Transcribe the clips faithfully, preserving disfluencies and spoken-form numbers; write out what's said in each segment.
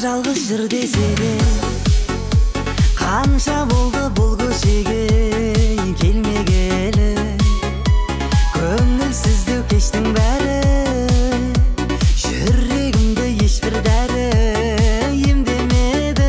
жалғыз жүр десе де, қанша болды бұл көшеге келмегелі. Көңілсіздеу кештің бәрі, жүрегімді ешбір дәрі емдемеді.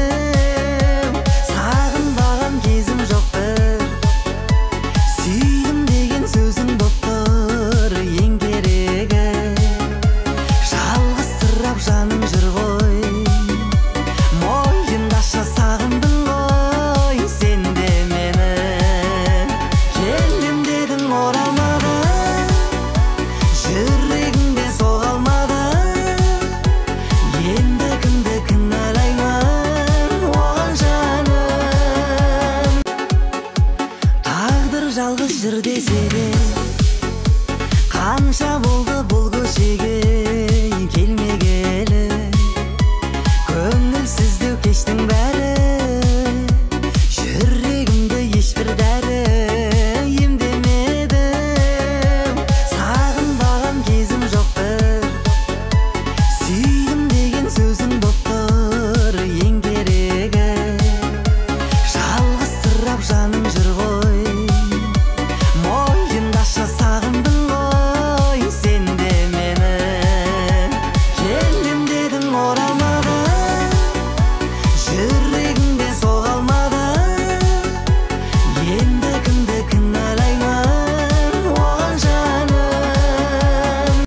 Сағынбаған кезім жоқтыр, сүйдім деген сөзің боп тұр ең керегі. Жалғызсырап жаным жүр ғой, мойындашы сағындың ғой сен де мені. Келдім дедің оралмадың, жүрегіңде соға алмадың. Енді кімді кінәлаймын оған жаным. Тағдыр жалғыз жүр десе де, қанша болды бұл көшеге келмегелі. Көңілсіздеу кештің бәрі, жүрегімді ешбір дәрі емдемеді. Сағынбаған кезім жоқтыр, сүйдім деген сөзің боп тұр ең керегі. Жалғызсырап жаным